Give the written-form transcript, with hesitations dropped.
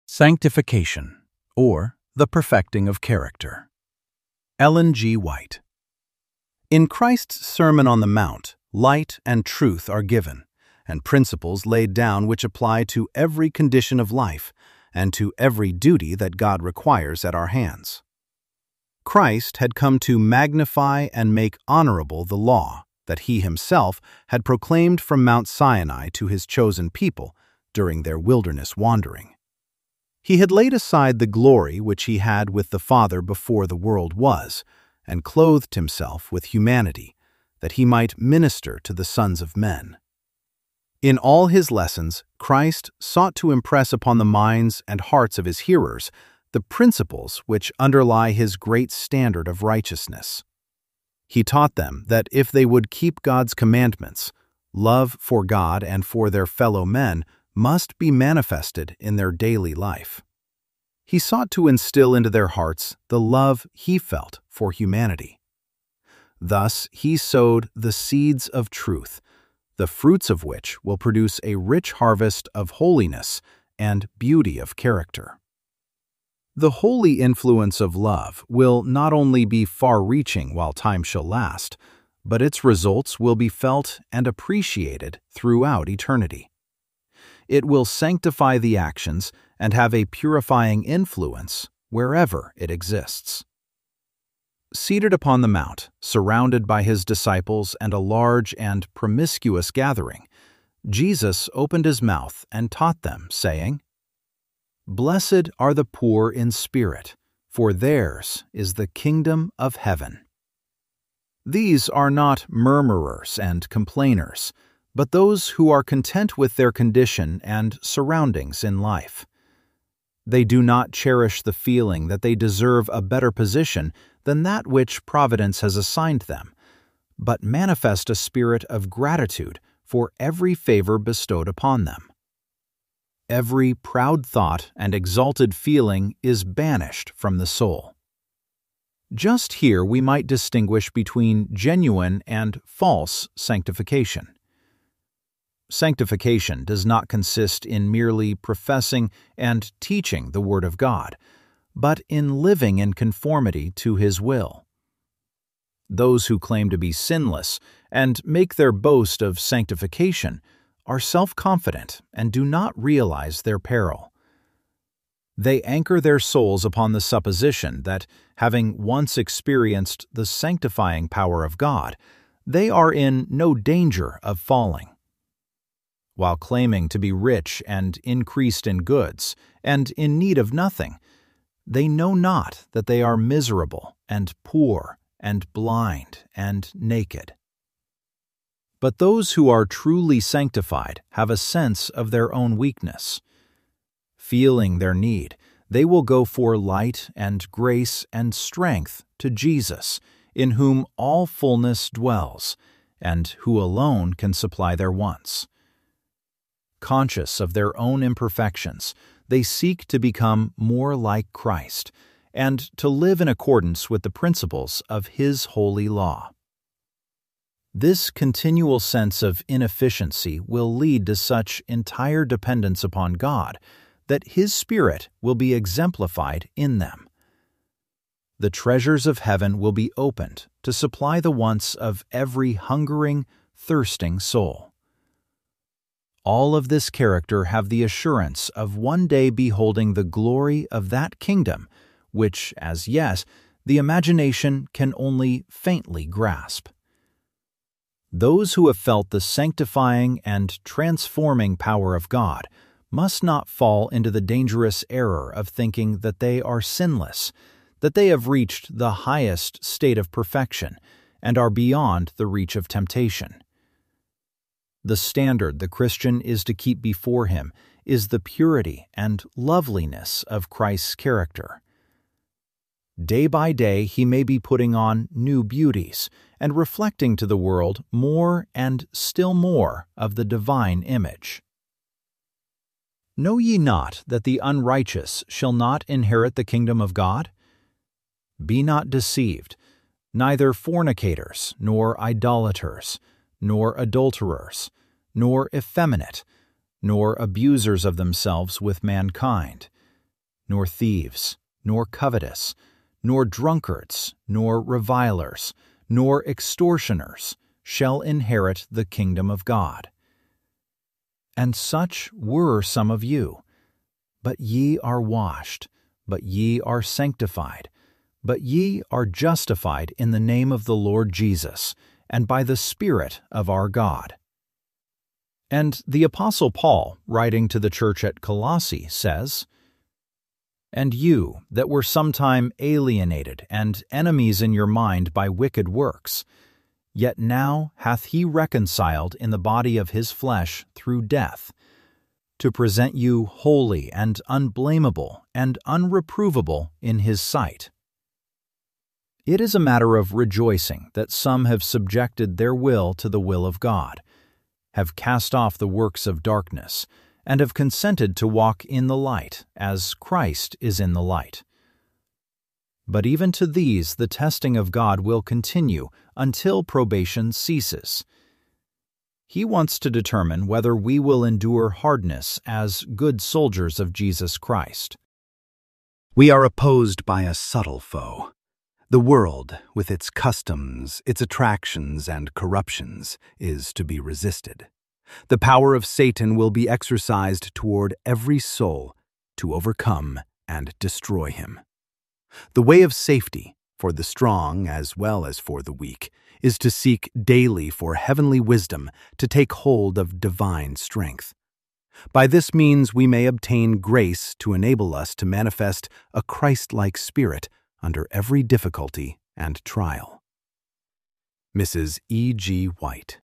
Sanctification, or the perfecting of character. Ellen G. White. In Christ's Sermon on the Mount, light and truth are given, and principles laid down which apply to every condition of life and to every duty that God requires at our hands. Christ had come to magnify and make honorable the law that he himself had proclaimed from Mount Sinai to his chosen people during their wilderness wandering. He had laid aside the glory which he had with the Father before the world was, and clothed himself with humanity, that he might minister to the sons of men. In all his lessons, Christ sought to impress upon the minds and hearts of his hearers the principles which underlie his great standard of righteousness. He taught them that if they would keep God's commandments, love for God and for their fellow men must be manifested in their daily life. He sought to instill into their hearts the love he felt for humanity. Thus, he sowed the seeds of truth, the fruits of which will produce a rich harvest of holiness and beauty of character. The holy influence of love will not only be far-reaching while time shall last, but its results will be felt and appreciated throughout eternity. It will sanctify the actions and have a purifying influence wherever it exists. Seated upon the mount, surrounded by his disciples and a large and promiscuous gathering, Jesus opened his mouth and taught them, saying, "Blessed are the poor in spirit, for theirs is the kingdom of heaven." These are not murmurers and complainers, but those who are content with their condition and surroundings in life. They do not cherish the feeling that they deserve a better position than that which Providence has assigned them, but manifest a spirit of gratitude for every favor bestowed upon them. Every proud thought and exalted feeling is banished from the soul. Just here we might distinguish between genuine and false sanctification. Sanctification does not consist in merely professing and teaching the Word of God, but in living in conformity to His will. Those who claim to be sinless and make their boast of sanctification are self-confident and do not realize their peril. They anchor their souls upon the supposition that, having once experienced the sanctifying power of God, they are in no danger of falling. While claiming to be rich and increased in goods, and in need of nothing, they know not that they are miserable and poor and blind and naked. But those who are truly sanctified have a sense of their own weakness. Feeling their need, they will go for light and grace and strength to Jesus, in whom all fullness dwells, and who alone can supply their wants. Conscious of their own imperfections, they seek to become more like Christ and to live in accordance with the principles of His holy law. This continual sense of inefficiency will lead to such entire dependence upon God that His Spirit will be exemplified in them. The treasures of heaven will be opened to supply the wants of every hungering, thirsting soul. All of this character have the assurance of one day beholding the glory of that kingdom, which, as yet, the imagination can only faintly grasp. Those who have felt the sanctifying and transforming power of God must not fall into the dangerous error of thinking that they are sinless, that they have reached the highest state of perfection and are beyond the reach of temptation. The standard the Christian is to keep before him is the purity and loveliness of Christ's character. Day by day he may be putting on new beauties and reflecting to the world more and still more of the divine image. Know ye not that the unrighteous shall not inherit the kingdom of God? Be not deceived, neither fornicators, nor idolaters, nor adulterers, nor effeminate, nor abusers of themselves with mankind, nor thieves, nor covetous, nor drunkards, nor revilers, nor extortioners shall inherit the kingdom of God. And such were some of you. But ye are washed, but ye are sanctified, but ye are justified in the name of the Lord Jesus, and by the Spirit of our God. And the Apostle Paul, writing to the church at Colossae, says, And you, that were sometime alienated and enemies in your mind by wicked works, yet now hath he reconciled in the body of his flesh through death, to present you holy and unblameable and unreprovable in his sight. It is a matter of rejoicing that some have subjected their will to the will of God, have cast off the works of darkness, and have consented to walk in the light, as Christ is in the light. But even to these the testing of God will continue until probation ceases. He wants to determine whether we will endure hardness as good soldiers of Jesus Christ. We are opposed by a subtle foe. The world, with its customs, its attractions, and corruptions, is to be resisted. The power of Satan will be exercised toward every soul to overcome and destroy him. The way of safety, for the strong as well as for the weak, is to seek daily for heavenly wisdom to take hold of divine strength. By this means we may obtain grace to enable us to manifest a Christ-like spirit under every difficulty and trial. Mrs. E. G. White.